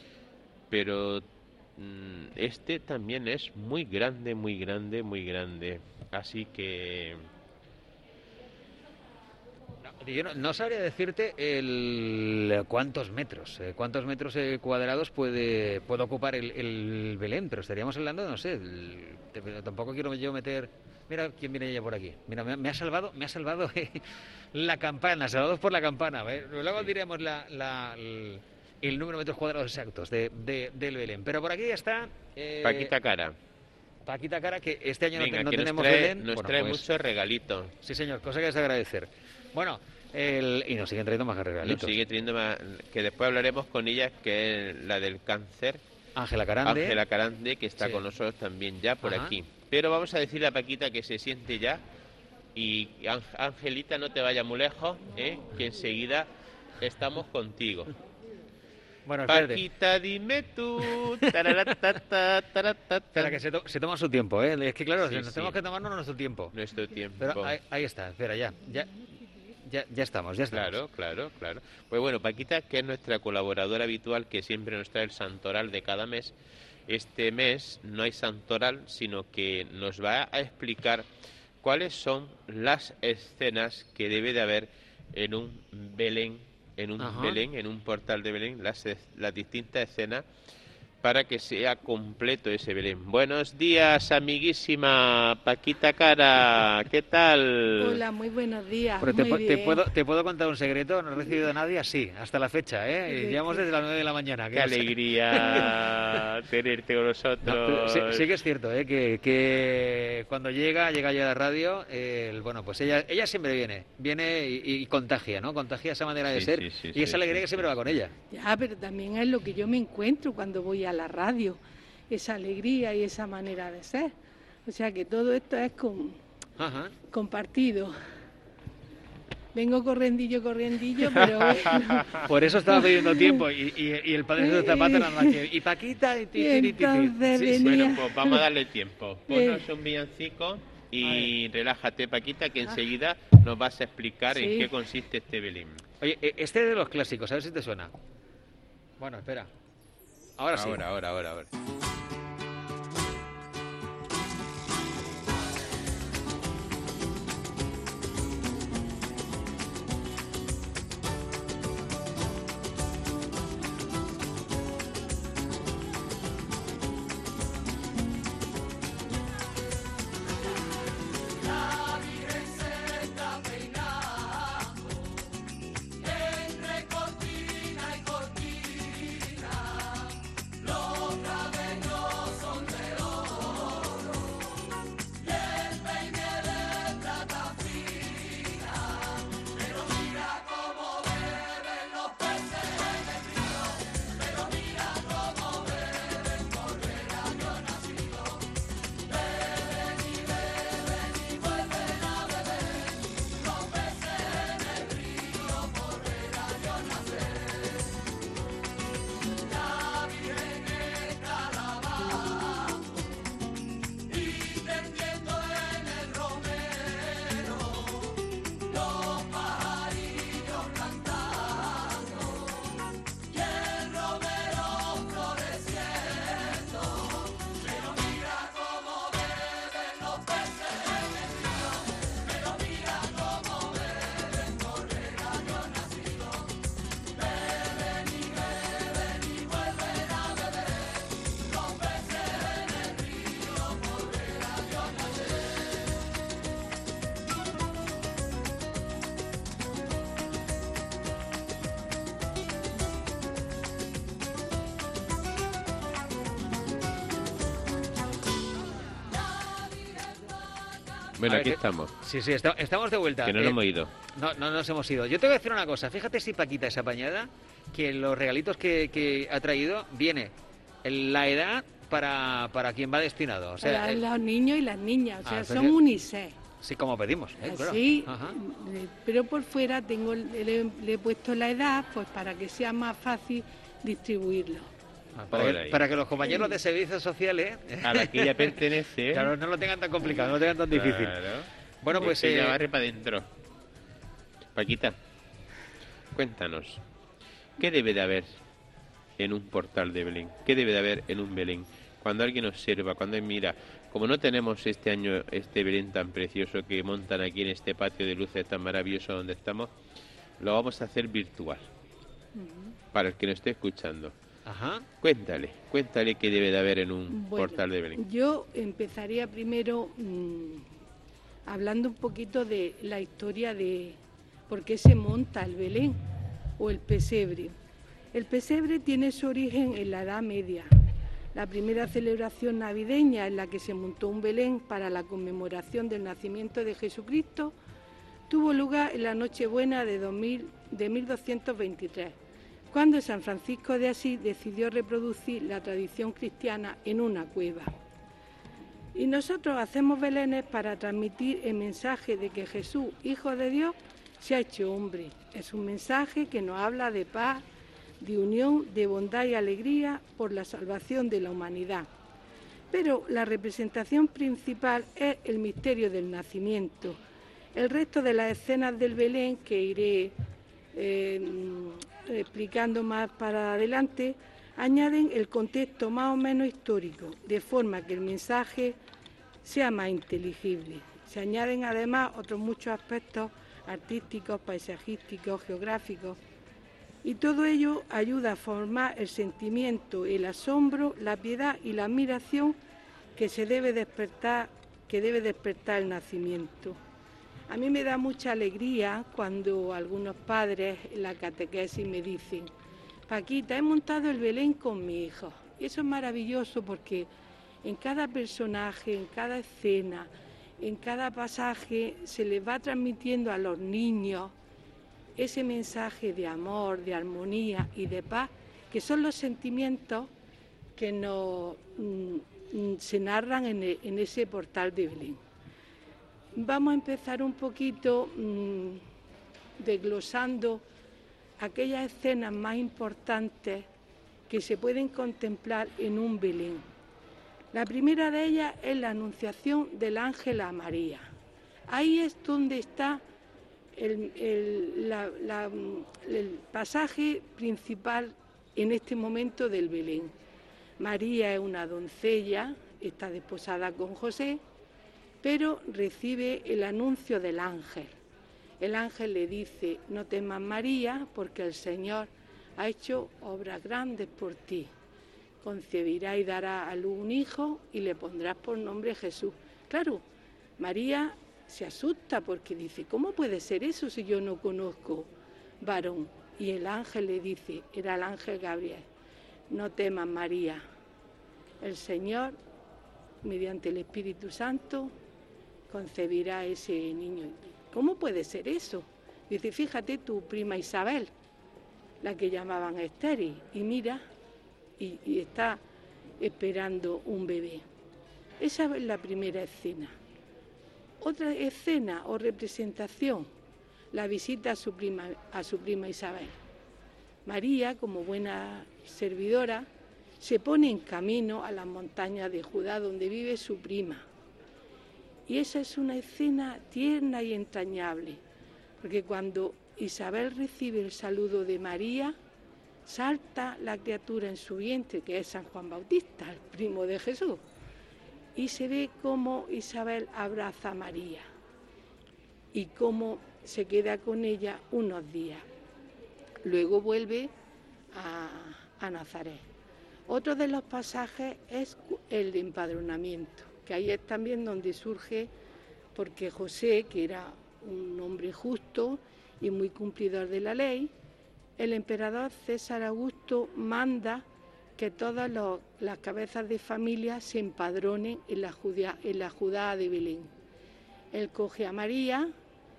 Pero este también es muy grande, muy grande, muy grande. Así que... Yo no sabría decirte cuántos metros cuadrados puede ocupar el Belén, pero estaríamos hablando, no sé, tampoco quiero yo meter... Mira quién viene ya por aquí. Mira, me ha salvado la campana, salvados por la campana. Luego diremos el número de metros cuadrados exactos del Belén. Pero por aquí ya está... Paquita Cara. Paquita Cara, que este año Venga, no que tenemos nos trae, Belén. Nos Bueno, trae pues, muchos regalitos. sí, señor, cosa que es de agradecer. Bueno, y nos siguen trayendo más regalitos. Nos sigue trayendo más, que después hablaremos con ella, que es la del cáncer. Ángela Carande. Ángela Carande, que está Sí. con nosotros también ya por Ajá. aquí. Pero vamos a decirle a Paquita que se siente ya. Y Angelita, no te vayas muy lejos, que enseguida estamos contigo. Bueno, espérate. Paquita, dime tú. Tararatata, taratata. Espera, que se toma su tiempo, ¿eh? Es que claro, Sí, nos sí. tenemos que tomarnos nuestro tiempo. Nuestro tiempo. Pero ahí está, espera, ya estamos. Claro. Pues bueno, Paquita, que es nuestra colaboradora habitual, que siempre nos trae el santoral de cada mes. Este mes no hay santoral, sino que nos va a explicar cuáles son las escenas que debe de haber en un Belén, Ajá. en un portal de Belén, las distintas escenas, para que sea completo ese Belén. Buenos días, amiguísima Paquita Cara, ¿qué tal? Hola, muy buenos días. Pero Muy bien. te puedo contar un secreto, no he recibido a nadie así, hasta la fecha, ¿eh? Y llevamos desde las 9 de la mañana. Qué alegría tenerte con No, nosotros. pero sí que es cierto, ¿eh? Que cuando llega ya a la radio, bueno, pues ella siempre viene y contagia, ¿no? Contagia esa manera de Sí, ser sí, y esa alegría que siempre va con ella. Ya, pero también es lo que yo me encuentro cuando voy a la radio, esa alegría y esa manera de ser. O sea que todo esto es Ajá. compartido. Vengo corriendillo, pero bueno. Por eso estaba pidiendo tiempo y el padre de Zapata nada más que... Y Paquita y Entonces Sí, venía- Bueno, pues vamos a darle tiempo. Bien. Ponnos un villancico y relájate, Paquita, que Ah. enseguida nos vas a explicar en Sí. qué consiste este Belén. Oye, este es de los clásicos, a ver si te suena. Bueno, espera. Ahora sí. Ahora. Entre cortina y cortina, los cabellos son de oro y el peine de plata fina. Pero mira cómo beben los peces en el río, pero mira cómo beben por ver a Dios nacido. Beben y vuelven a beber los peces en el río por ver a Dios nacer. La Virgen está lavada y tendiendo en el romero los pajarillos cantando y el romero floreciendo. Pero mira cómo beben los peces en el río, pero mira cómo beben por ver a Dios nacido. Beben y vuelven a beber los peces en el río por ver a Dios nacer. Bueno, A ver, aquí que- estamos, Sí, estamos de vuelta. que no nos hemos ido. No nos hemos ido. Yo te voy a decir una cosa. Fíjate si Paquita es apañada, que los regalitos que ha traído viene en la edad para quien va destinado. O sea, Para los niños y las niñas, o sea, Ah, son pero- unisex. sí, como pedimos. Claro. Así, Ajá. pero por fuera le he puesto la edad pues para que sea más fácil distribuirlo. Ah, Por ahí. para que los compañeros de servicios sociales A la que ella pertenece. claro, no lo tengan tan complicado, no lo tengan tan difícil. Claro. Bueno, pues ella barre para adentro. Paquita, cuéntanos, ¿qué debe de haber en un portal de Belén? ¿Qué debe de haber en un Belén? Cuando alguien observa, cuando él mira como no tenemos este año este Belén tan precioso que montan aquí en este patio de luces tan maravilloso donde estamos, lo vamos a hacer virtual. Para el que nos esté escuchando. Ajá. Cuéntale qué debe de haber en un portal de Belén. Yo empezaría primero hablando un poquito de la historia de por qué se monta el Belén o el pesebre. El pesebre tiene su origen en la Edad Media. La primera celebración navideña en la que se montó un Belén para la conmemoración del nacimiento de Jesucristo tuvo lugar en la Nochebuena de 1223, cuando San Francisco de Asís decidió reproducir la tradición cristiana en una cueva. Y nosotros hacemos belenes para transmitir el mensaje de que Jesús, Hijo de Dios, se ha hecho hombre. Es un mensaje que nos habla de paz, de unión, de bondad y alegría por la salvación de la humanidad. Pero la representación principal es el misterio del nacimiento. El resto de las escenas del Belén, que iré explicando más para adelante, añaden el contexto más o menos histórico, de forma que el mensaje sea más inteligible. Se añaden además otros muchos aspectos artísticos, paisajísticos, geográficos, y todo ello ayuda a formar el sentimiento, el asombro, la piedad y la admiración que debe despertar el nacimiento. A mí me da mucha alegría cuando algunos padres en la catequesis me dicen: Paquita, he montado el Belén con mi hijo. Y eso es maravilloso porque en cada personaje, en cada escena, en cada pasaje se les va transmitiendo a los niños ese mensaje de amor, de armonía y de paz, que son los sentimientos que se narran en ese portal de Belén. Vamos a empezar un poquito desglosando aquellas escenas más importantes que se pueden contemplar en un Belén. La primera de ellas es la anunciación del ángel a María. Ahí es donde está el pasaje principal en este momento del Belén. María es una doncella, está desposada con José, pero recibe el anuncio del ángel. El ángel le dice: no temas, María, porque el Señor ha hecho obras grandes por ti. Concebirá y dará a luz un hijo y le pondrás por nombre Jesús. Claro, María se asusta porque dice: ¿cómo puede ser eso si yo no conozco varón? Y el ángel le dice, era el ángel Gabriel: no temas, María, el Señor, mediante el Espíritu Santo, concebirá ese niño. ¿Cómo puede ser eso? Dice: fíjate tu prima Isabel, la que llamaban estéril, y mira, y está esperando un bebé. Esa es la primera escena. Otra escena o representación, la visita a su prima Isabel. María, como buena servidora, se pone en camino a las montañas de Judá, donde vive su prima. Y esa es una escena tierna y entrañable, porque cuando Isabel recibe el saludo de María, salta la criatura en su vientre, que es San Juan Bautista, el primo de Jesús, y se ve cómo Isabel abraza a María y cómo se queda con ella unos días. Luego vuelve a Nazaret. Otro de los pasajes es el de empadronamiento, que ahí es también donde surge, porque José, que era un hombre justo y muy cumplidor de la ley, el emperador César Augusto manda que todas las cabezas de familia se empadronen en la Judá de Belén. Él coge a María,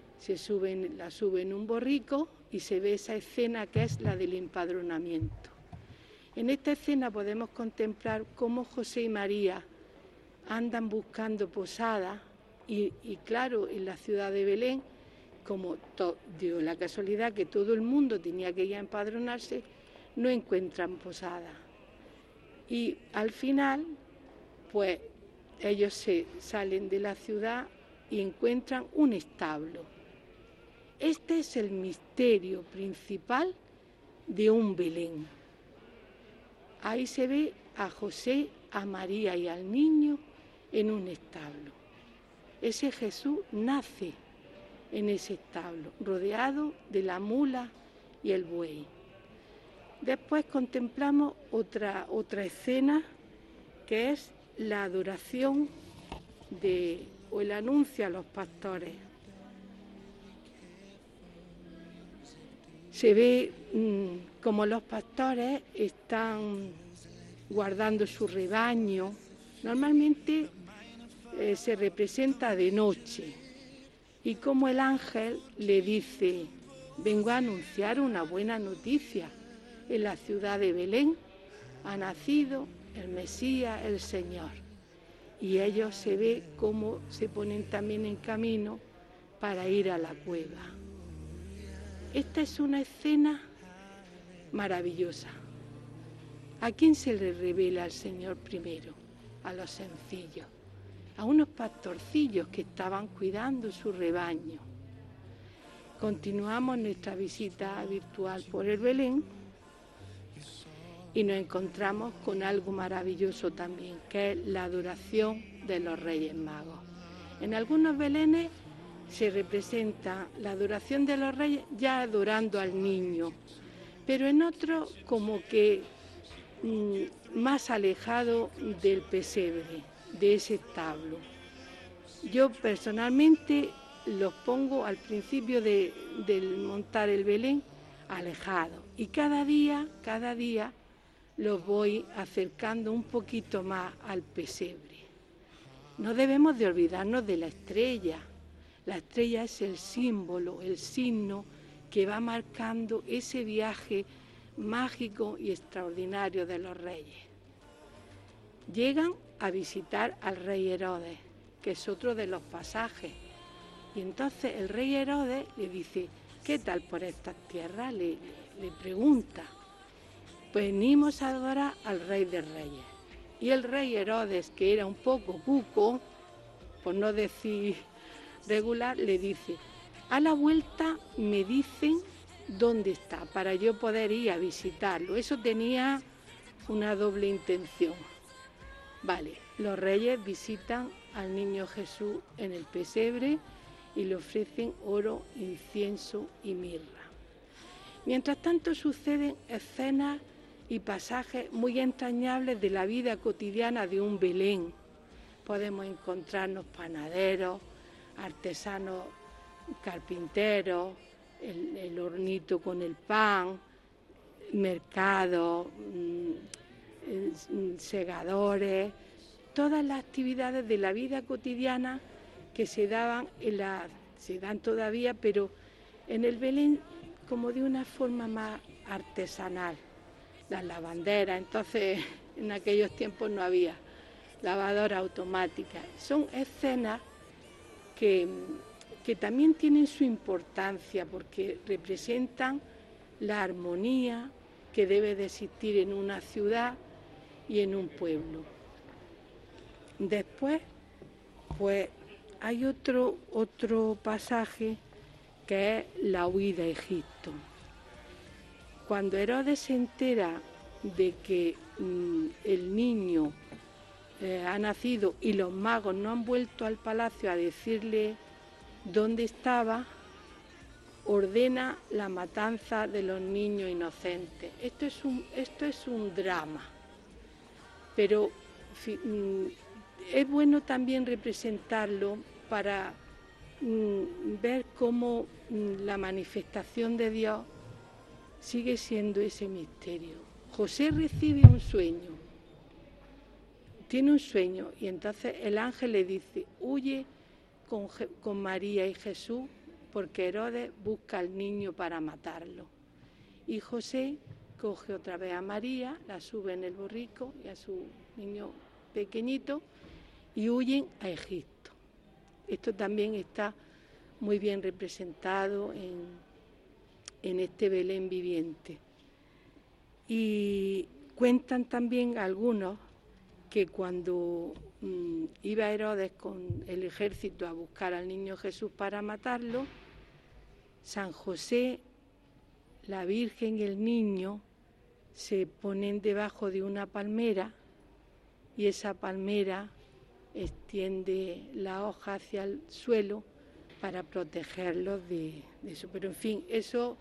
la sube en un borrico y se ve esa escena que es la del empadronamiento. En esta escena podemos contemplar cómo José y María andan buscando posada y claro, en la ciudad de Belén, como dio la casualidad que todo el mundo tenía que ir a empadronarse, no encuentran posada. Y al final, pues ellos se salen de la ciudad y encuentran un establo. Este es el misterio principal de un Belén. Ahí se ve a José, a María y al niño en un establo. Ese Jesús nace en ese establo, rodeado de la mula y el buey. Después contemplamos otra escena, que es la adoración o el anuncio a los pastores. Se ve como los pastores están guardando su rebaño. Normalmente se representa de noche, y como el ángel le dice: vengo a anunciar una buena noticia. En la ciudad de Belén ha nacido el Mesías, el Señor. Y ellos se ve cómo se ponen también en camino para ir a la cueva. Esta es una escena maravillosa. ¿A quién se le revela el Señor primero? A los sencillos, a unos pastorcillos que estaban cuidando su rebaño. Continuamos nuestra visita virtual por el Belén y nos encontramos con algo maravilloso también, que es la adoración de los Reyes Magos. En algunos belenes se representa la adoración de los Reyes ya adorando al niño, pero en otros como que más alejado del pesebre, de ese establo. Yo personalmente los pongo al principio del montar el Belén alejado, y cada día los voy acercando un poquito más al pesebre. No debemos de olvidarnos de la estrella. La estrella es el símbolo, el signo que va marcando ese viaje mágico y extraordinario de los reyes. Llegan a visitar al rey Herodes, que es otro de los pasajes, y entonces el rey Herodes le dice: ¿qué tal por estas tierras? Le pregunta. Venimos a adorar al Rey de Reyes. Y el rey Herodes, que era un poco cuco, por no decir regular, le dice: a la vuelta me dicen dónde está, para yo poder ir a visitarlo. Eso tenía una doble intención. Vale, los reyes visitan al niño Jesús en el pesebre y le ofrecen oro, incienso y mirra. Mientras tanto suceden escenas y pasajes muy entrañables de la vida cotidiana de un Belén. Podemos encontrarnos panaderos, artesanos carpinteros, el hornito con el pan, mercados, segadores, todas las actividades de la vida cotidiana que se daban se dan todavía, pero en el Belén como de una forma más artesanal. Las lavanderas, entonces en aquellos tiempos no había lavadora automática. Son escenas que también tienen su importancia porque representan la armonía que debe de existir en una ciudad y en un pueblo. Después, pues hay otro pasaje que es la huida a Egipto. Cuando Herodes se entera de que el niño ha nacido y los magos no han vuelto al palacio a decirle dónde estaba, ordena la matanza de los niños inocentes. Esto es un drama, pero es bueno también representarlo para ver cómo la manifestación de Dios sigue siendo ese misterio. José recibe un sueño, tiene un sueño, y entonces el ángel le dice: huye con María y Jesús, porque Herodes busca al niño para matarlo. Y José coge otra vez a María, la sube en el borrico y a su niño pequeñito, y huyen a Egipto. Esto también está muy bien representado en este Belén viviente. Y cuentan también algunos que cuando iba Herodes con el ejército a buscar al niño Jesús para matarlo, San José, la Virgen y el niño se ponen debajo de una palmera, y esa palmera extiende la hoja hacia el suelo para protegerlos de eso. Pero en fin, eso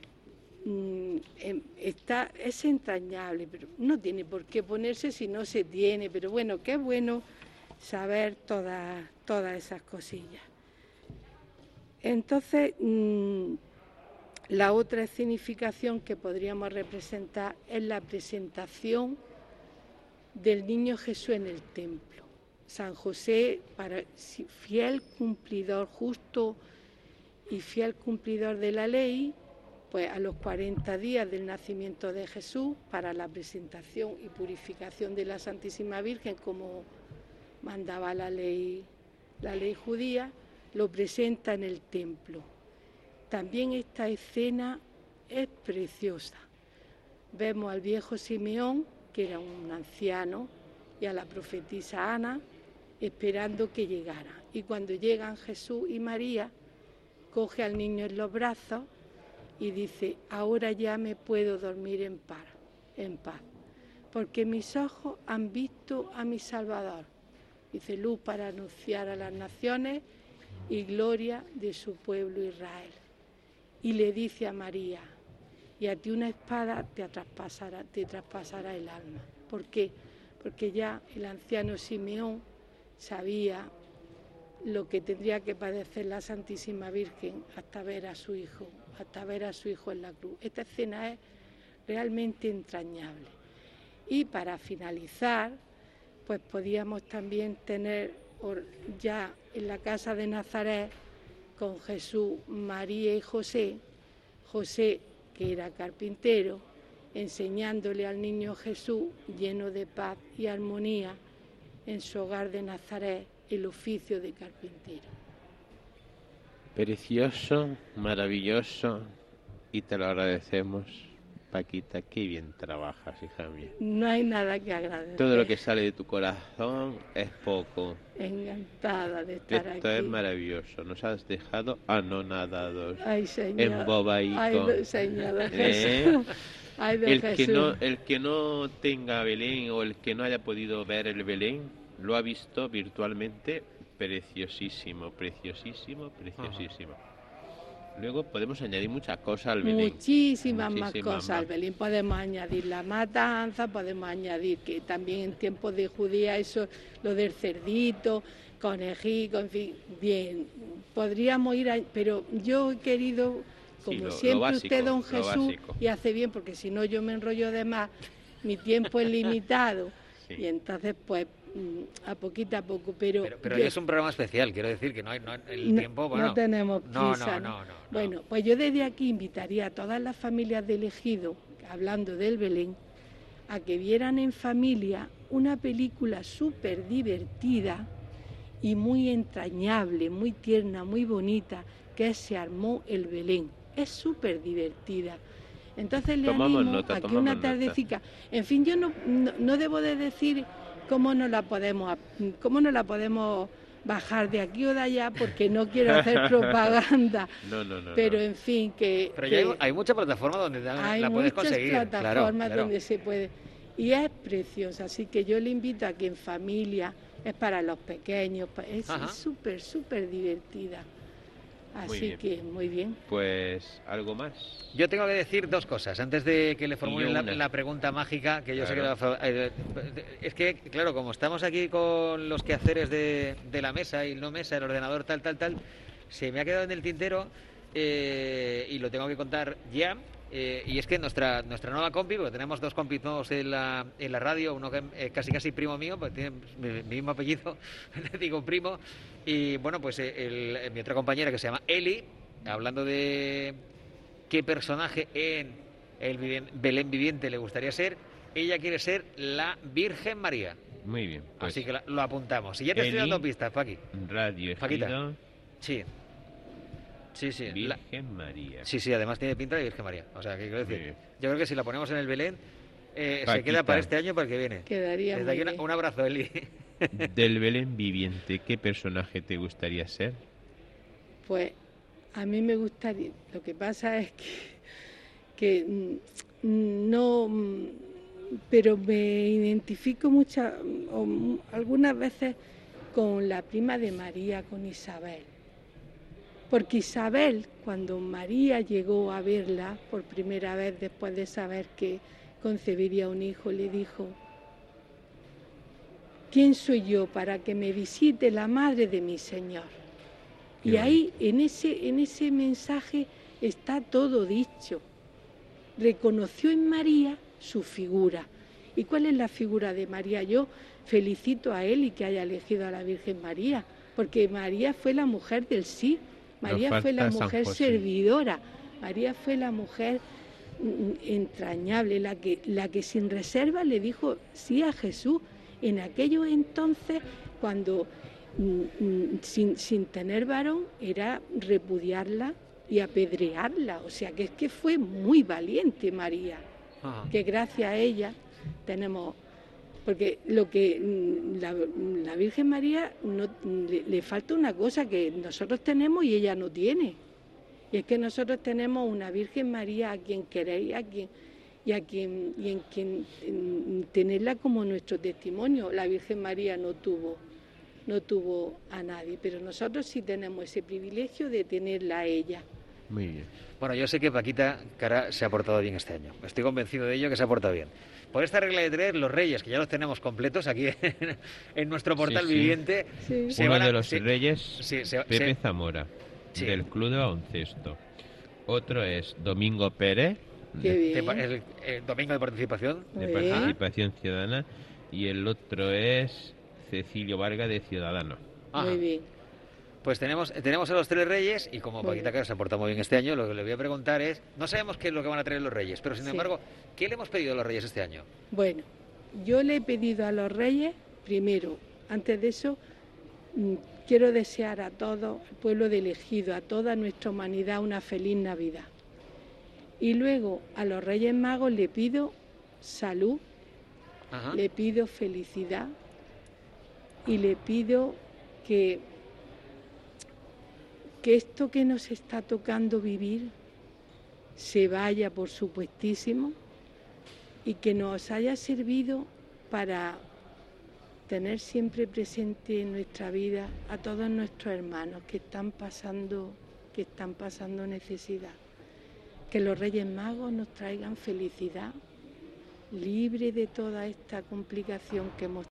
es entrañable, pero no tiene por qué ponerse si no se tiene. Pero bueno, qué bueno saber todas esas cosillas. Entonces, la otra escenificación que podríamos representar es la presentación del niño Jesús en el templo. San José, fiel cumplidor, justo y fiel cumplidor de la ley, pues a los 40 días del nacimiento de Jesús, para la presentación y purificación de la Santísima Virgen, como mandaba la ley judía, lo presenta en el templo. También esta escena es preciosa. Vemos al viejo Simeón, que era un anciano, y a la profetisa Ana, esperando que llegara. Y cuando llegan Jesús y María, coge al niño en los brazos y dice: ahora ya me puedo dormir en paz, porque mis ojos han visto a mi Salvador. Dice: luz para anunciar a las naciones y gloria de su pueblo Israel. Y le dice a María: y a ti una espada te traspasará el alma. ¿Por qué? Porque ya el anciano Simeón sabía lo que tendría que padecer la Santísima Virgen hasta ver a su hijo en la cruz. Esta escena es realmente entrañable. Y para finalizar, pues podíamos también tener ya en la casa de Nazaret, con Jesús, María y José, que era carpintero, enseñándole al niño Jesús, lleno de paz y armonía, en su hogar de Nazaret, el oficio de carpintero. Precioso, maravilloso, y te lo agradecemos, Paquita. Qué bien trabajas, hija mía. No hay nada que agradecer. Todo lo que sale de tu corazón es poco. Encantada de estar aquí. Esto es maravilloso. Nos has dejado anonadados. Ay, Señor. Embobaditos. Ay, Señor Jesús. Ay, El que no tenga Belén, o el que no haya podido ver el Belén, lo ha visto virtualmente. Preciosísimo. Luego podemos añadir muchas cosas al Belén. Muchísimas más cosas al Belén. Podemos añadir la matanza, podemos añadir que también en tiempos de judía eso, lo del cerdito, conejito, en fin, bien. Podríamos ir pero yo he querido, como siempre básico, usted, don Jesús, y hace bien, porque si no yo me enrollo de más, mi tiempo es limitado. Sí. Y entonces pues a poco, pero yo, es un programa especial, quiero decir que no hay el tiempo, bueno, no tenemos prisa, no. Bueno, pues yo desde aquí invitaría a todas las familias de Ejido, hablando del Belén, a que vieran en familia una película súper divertida y muy entrañable, muy tierna, muy bonita, que es Se armó el Belén. Es súper divertida. Entonces le animo a que una tardecica, en fin, yo no debo de decir cómo no la podemos bajar de aquí o de allá, porque no quiero hacer propaganda. No. Pero en fin, Pero ya hay mucha plataforma donde la puedes conseguir. Hay muchas plataformas donde se puede. Y es preciosa, así que yo le invito a que en familia, es para los pequeños, es súper divertida. Así que, muy bien. Pues, ¿algo más? Yo tengo que decir dos cosas, antes de que le formulen la pregunta mágica, que yo sé que... Es que, claro, como estamos aquí con los quehaceres de la mesa y no mesa, el ordenador, tal, se me ha quedado en el tintero, y lo tengo que contar ya. Y es que nuestra nueva compi, porque tenemos dos compis nuevos en la radio, uno que es casi primo mío, pues tiene mi mismo apellido, le digo primo, y bueno, pues mi otra compañera, que se llama Eli, hablando de qué personaje en el Belén viviente le gustaría ser, ella quiere ser la Virgen María. Muy bien. Pues, así que lo apuntamos. Y ya te estoy dando pistas, Paqui. Radio Paquita. Sí. Virgen María. Sí, además tiene pinta de Virgen María. O sea, ¿qué quiero decir? Yo creo que si la ponemos en el Belén, se queda para este año, para el que viene. Quedaría desde aquí un abrazo, Eli. Del Belén viviente, ¿qué personaje te gustaría ser? Pues a mí me gustaría... Lo que pasa es que no... Pero me identifico algunas veces con la prima de María, con Isabel. Porque Isabel, cuando María llegó a verla por primera vez después de saber que concebiría un hijo, le dijo: ¿quién soy yo para que me visite la madre de mi Señor? Y ahí, en ese mensaje, está todo dicho. Reconoció en María su figura. ¿Y cuál es la figura de María? Yo felicito a él y que haya elegido a la Virgen María, porque María fue la mujer del sí. María fue la mujer servidora, María fue la mujer entrañable, la que sin reserva le dijo sí a Jesús. En aquellos entonces, cuando sin tener varón, era repudiarla y apedrearla. O sea, que es que fue muy valiente María, que gracias a ella tenemos... Porque la Virgen María le falta una cosa que nosotros tenemos y ella no tiene. Y es que nosotros tenemos una Virgen María a quien querer y en quien tenerla como nuestro testimonio. La Virgen María no tuvo a nadie, pero nosotros sí tenemos ese privilegio de tenerla a ella. Muy bien. Bueno, yo sé que Paquita Cara se ha portado bien este año. Estoy convencido de ello, que se ha portado bien. Por esta regla de tres, los reyes, que ya los tenemos completos aquí en nuestro portal viviente... Sí. Uno de los reyes, Pepe Zamora, Sí. del Club de Baloncesto. Otro es Domingo Pérez, Qué bien. El domingo de participación. de Muy bien. Participación Ciudadana. Y el otro es Cecilio Vargas, de Ciudadanos. Ajá. Muy bien. Pues tenemos a los tres reyes y como Muy Paquita bien. Cara se ha portado muy bien este año, lo que le voy a preguntar es, no sabemos qué es lo que van a traer los reyes, pero sin Sí. embargo, ¿qué le hemos pedido a los reyes este año? Bueno, yo le he pedido a los reyes, primero, antes de eso, quiero desear a todo el pueblo de Ejido, a toda nuestra humanidad, una feliz Navidad. Y luego a los Reyes Magos le pido salud, Ajá. le pido felicidad y le pido que esto que nos está tocando vivir se vaya, por supuestísimo, y que nos haya servido para tener siempre presente en nuestra vida a todos nuestros hermanos que están pasando necesidad. Que los Reyes Magos nos traigan felicidad, libre de toda esta complicación que hemos